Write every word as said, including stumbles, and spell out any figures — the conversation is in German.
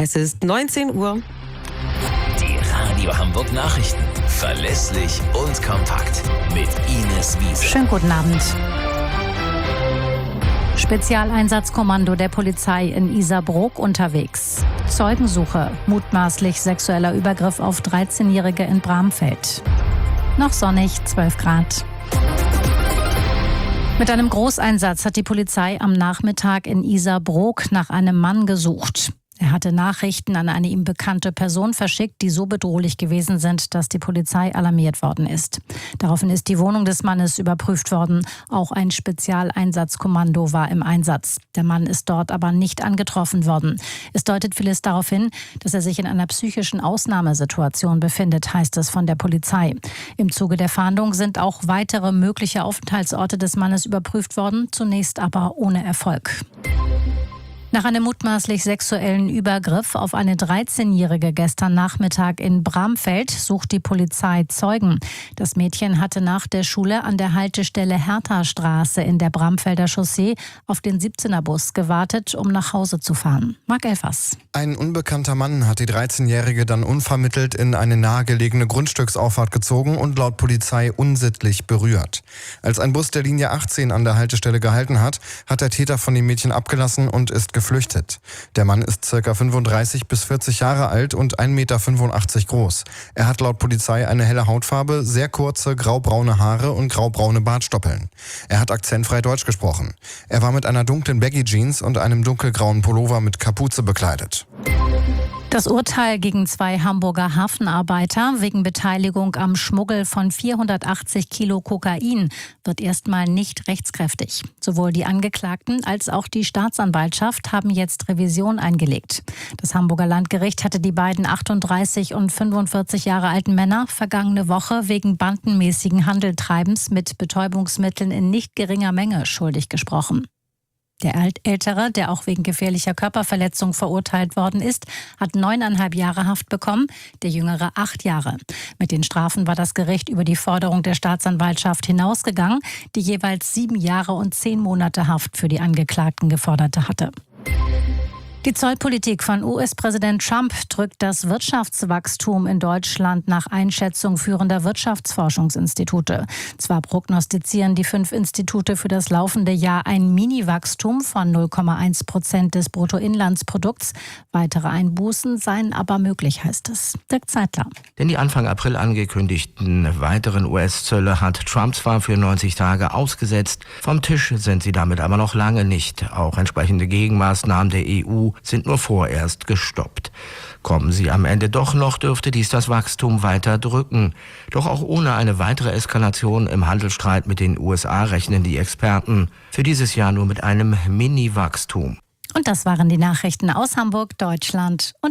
Es ist neunzehn Uhr. Die Radio Hamburg Nachrichten. Verlässlich und kompakt. Mit Ines Wiese. Schönen guten Abend. Spezialeinsatzkommando der Polizei in Isarbrook unterwegs. Zeugensuche. Mutmaßlich sexueller Übergriff auf dreizehnjährige in Bramfeld. Noch sonnig, zwölf Grad. Mit einem Großeinsatz hat die Polizei am Nachmittag in Isarbrook nach einem Mann gesucht. Er hatte Nachrichten an eine ihm bekannte Person verschickt, die so bedrohlich gewesen sind, dass die Polizei alarmiert worden ist. Daraufhin ist die Wohnung des Mannes überprüft worden. Auch ein Spezialeinsatzkommando war im Einsatz. Der Mann ist dort aber nicht angetroffen worden. Es deutet vieles darauf hin, dass er sich in einer psychischen Ausnahmesituation befindet, heißt es von der Polizei. Im Zuge der Fahndung sind auch weitere mögliche Aufenthaltsorte des Mannes überprüft worden, zunächst aber ohne Erfolg. Nach einem mutmaßlich sexuellen Übergriff auf eine dreizehnjährige gestern Nachmittag in Bramfeld sucht die Polizei Zeugen. Das Mädchen hatte nach der Schule an der Haltestelle Herthastraße in der Bramfelder Chaussee auf den siebzehner-Bus gewartet, um nach Hause zu fahren. Marc Elfers. Ein unbekannter Mann hat die dreizehnjährige dann unvermittelt in eine nahegelegene Grundstücksauffahrt gezogen und laut Polizei unsittlich berührt. Als ein Bus der Linie achtzehn an der Haltestelle gehalten hat, hat der Täter von dem Mädchen abgelassen und ist geflüchtet. Der Mann ist ca. fünfunddreißig bis vierzig Jahre alt und ein Meter fünfundachtzig groß. Er hat laut Polizei eine helle Hautfarbe, sehr kurze graubraune Haare und graubraune Bartstoppeln. Er hat akzentfrei Deutsch gesprochen. Er war mit einer dunklen Baggy-Jeans und einem dunkelgrauen Pullover mit Kapuze bekleidet. Das Urteil gegen zwei Hamburger Hafenarbeiter wegen Beteiligung am Schmuggel von vierhundertachtzig Kilo Kokain wird erstmal nicht rechtskräftig. Sowohl die Angeklagten als auch die Staatsanwaltschaft haben jetzt Revision eingelegt. Das Hamburger Landgericht hatte die beiden achtunddreißig und fünfundvierzig Jahre alten Männer vergangene Woche wegen bandenmäßigen Handeltreibens mit Betäubungsmitteln in nicht geringer Menge schuldig gesprochen. Der Ältere, der auch wegen gefährlicher Körperverletzung verurteilt worden ist, hat neuneinhalb Jahre Haft bekommen, der Jüngere acht Jahre. Mit den Strafen war das Gericht über die Forderung der Staatsanwaltschaft hinausgegangen, die jeweils sieben Jahre und zehn Monate Haft für die Angeklagten gefordert hatte. Die Zollpolitik von U S-Präsident Trump drückt das Wirtschaftswachstum in Deutschland nach Einschätzung führender Wirtschaftsforschungsinstitute. Zwar prognostizieren die fünf Institute für das laufende Jahr ein Mini-Wachstum von null Komma eins Prozent des Bruttoinlandsprodukts. Weitere Einbußen seien aber möglich, heißt es. Dirk Zeitler. Denn die Anfang April angekündigten weiteren U S-Zölle hat Trump zwar für neunzig Tage ausgesetzt, vom Tisch sind sie damit aber noch lange nicht. Auch entsprechende Gegenmaßnahmen der E U sind nur vorerst gestoppt. Kommen sie am Ende doch noch, dürfte dies das Wachstum weiter drücken. Doch auch ohne eine weitere Eskalation im Handelsstreit mit den U S A rechnen die Experten für dieses Jahr nur mit einem Mini-Wachstum. Und das waren die Nachrichten aus Hamburg, Deutschland und